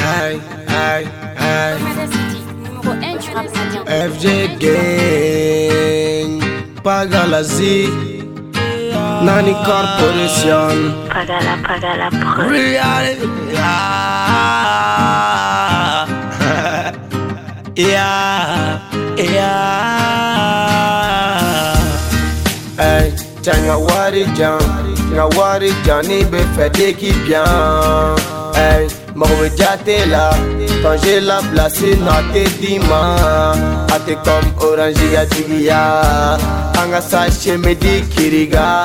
Aïe, aïe, aïe. Numéro 1 du rap indien. FJ Gang, Pagalazi, Nani Corporation, Pagala Pro. Reality. Yeah, yeah. Hey, tiens, wari Johnny be fait des qui bien. Hey, mauvais t'es là. Quand j'ai la place, n'a te dima. A te comme orange ya tigia. Anga sache me di kiriga.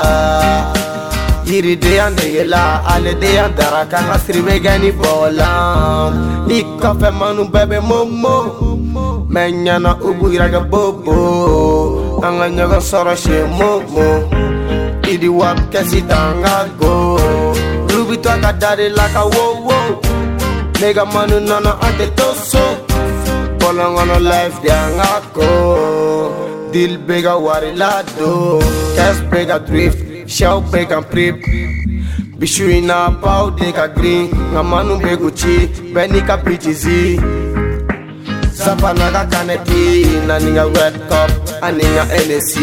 Yiri de ande la, ale de andara kanga sribe gani bolam. Ika fe manu bebe momo. Menyana ubu iraga bobo. Anga nyaga soro she momo. Idi wap kesi tanga go. Ruby to akadari like a wo wo. Nigga manu nana ante toso. Polong on a life de angako. Deal bigger wari lado. Cash bigger drift. Shell big and prep. Bishu ina pau deka green. Ngamanu beguchi. Benika PGZ. Zapanaga kaneti. Naninga red cup. Aninga NSC.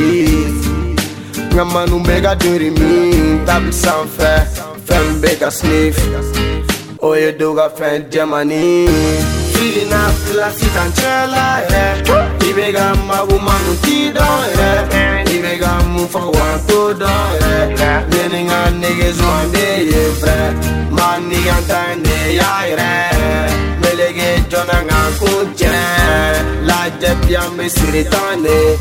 Ngamanu mega dirty me. Tabi sanfɛ. Fem bega sniff. Oye doga fen Germany. Feeling up classy tanchela. Ibega magu manu tido. Ibega move for one to do. Learning on niggas one day, yeah, man nigga time day, yeah. Melege jonanga kunche. La jepia me siritane.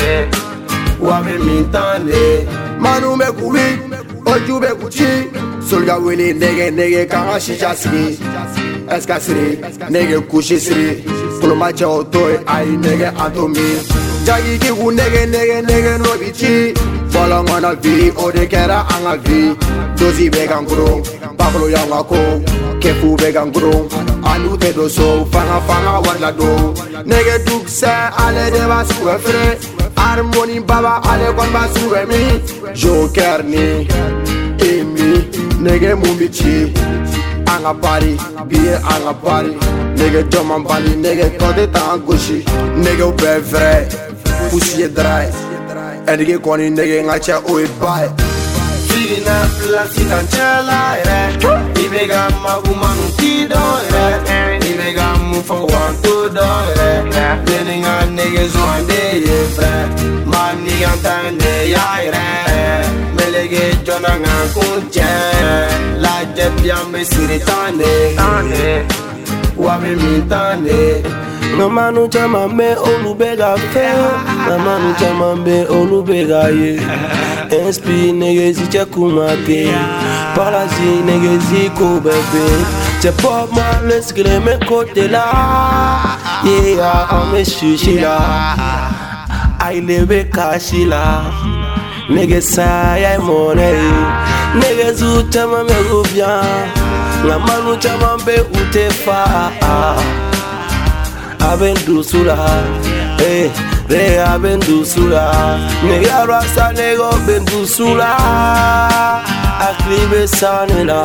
Wabe mintane. Manu me kubi. Oju be kuchi. Solga wili nege kanga shisha siri. Eska siri. Nege kushi siri. Kuloma chao toy. Ay nege atomi. Jagi kiku nege no bichi. Bolong on a V. Ode kera anga V. Dozi vegan grong. Paklo yanga ko. Kefu vegan grong. Anu te doso. Fanga wala do. Nege duk se. Ale deva suwe fre. Harmony baba ale kon ba suwe mi. Joker ni. Emi. Nege mumbichi. Anga party. Biye anga party. Nege joman bali. Nege kote ta angushi. Nege ube vre. Pussy dry. En nige koni nege ngache oe bye. Feeling up plastic and chela. Ibega magu manu tido. Ibega move for one to do. Learning on niggas one day, yeah. Man nigga time day, yeah. Melege jonanga kunche. La jepia me siritane. Wabe mintane. Namanu chamambe olubega fe. Namanu chamambe olubega ye. SP negezi chekumake. Parasi negezi ko bebe. C'est pas mal le skile me côté là. Yeah, on me chuchi là. I live kashi là. Nege sa ya money. Nege zu chama me rubia. Namanu chamambe utefa. Abendu sula, abendu sula. Nega rasa nego bendu sula. Aklibe sanela,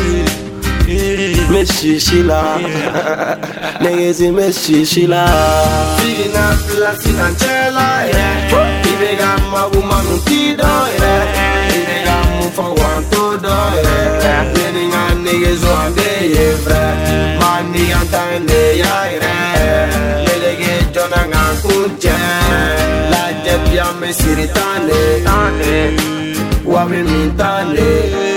me shishila. Negezi me shishila. Feeling up plastic and chela. Ibega magu manu tido. Ibega move for one to do. Learning on niggas one day, yeah. Man nigga time day, yeah. Melege jonanga kunche. La jepia me siritane. Wabe mintane.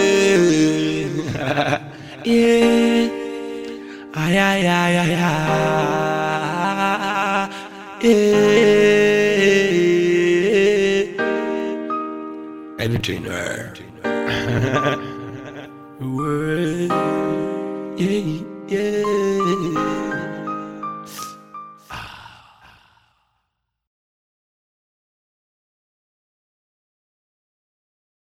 Yeah, ay, yeah. Everything Yeah, yeah.